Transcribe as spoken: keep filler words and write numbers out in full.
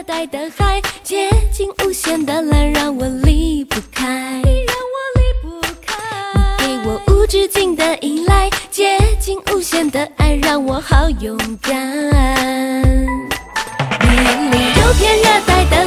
带的海，接近无限的蓝，让我离不开，你让我离不开。你给我无止境的依赖，接近无限的爱，让我好勇敢。你眼里有片热带的